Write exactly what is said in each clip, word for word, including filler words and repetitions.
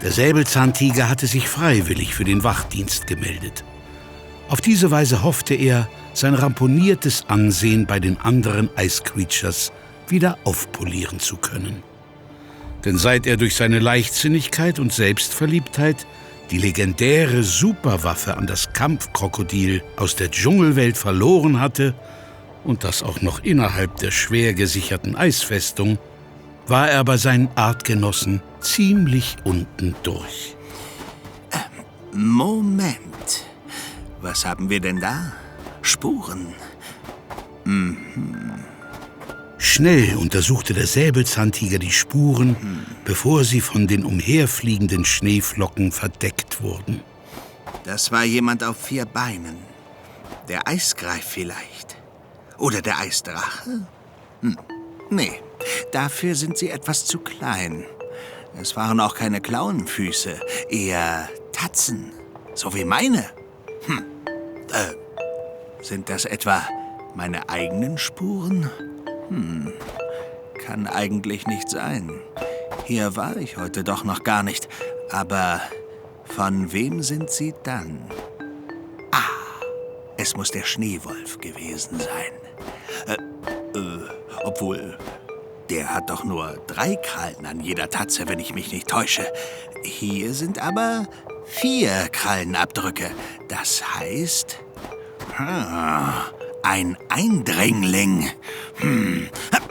Der Säbelzahntiger hatte sich freiwillig für den Wachdienst gemeldet. Auf diese Weise hoffte er, sein ramponiertes Ansehen bei den anderen Ice Creatures wieder aufpolieren zu können. Denn seit er durch seine Leichtsinnigkeit und Selbstverliebtheit die legendäre Superwaffe an das Kampfkrokodil aus der Dschungelwelt verloren hatte, und das auch noch innerhalb der schwer gesicherten Eisfestung, war er bei seinen Artgenossen ziemlich unten durch. Ähm, Moment. Was haben wir denn da? Spuren. Mhm. Schnell untersuchte der Säbelzahntiger die Spuren, Hm. bevor sie von den umherfliegenden Schneeflocken verdeckt wurden. Das war jemand auf vier Beinen. Der Eisgreif vielleicht. Oder der Eisdrache? Hm. Nee, dafür sind sie etwas zu klein. Es waren auch keine Klauenfüße, eher Tatzen. So wie meine. Hm. Äh, sind das etwa meine eigenen Spuren? Hm. Kann eigentlich nicht sein. Hier war ich heute doch noch gar nicht. Aber von wem sind sie dann? Ah, es muss der Schneewolf gewesen sein. Äh, äh, obwohl, der hat doch nur drei Krallen an jeder Tatze, wenn ich mich nicht täusche. Hier sind aber vier Krallenabdrücke. Das heißt, ah, ein Eindringling. Hm.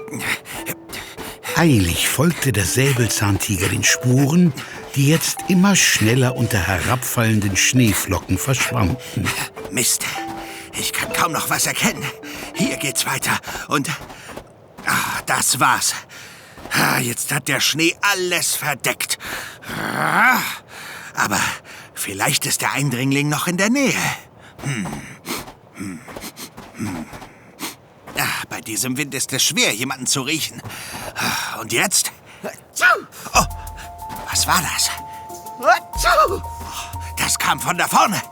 Eilig folgte der Säbelzahntiger den Spuren, die jetzt immer schneller unter herabfallenden Schneeflocken verschwanden. Mist, ich kann kaum noch was erkennen. Hier geht's weiter und... Ah, das war's. Ah, jetzt hat der Schnee alles verdeckt. Ah, aber vielleicht ist der Eindringling noch in der Nähe. Hm. Hm. Hm. Ah, bei diesem Wind ist es schwer, jemanden zu riechen. Ah, und jetzt? Oh, was war das? Oh, das kam von da vorne.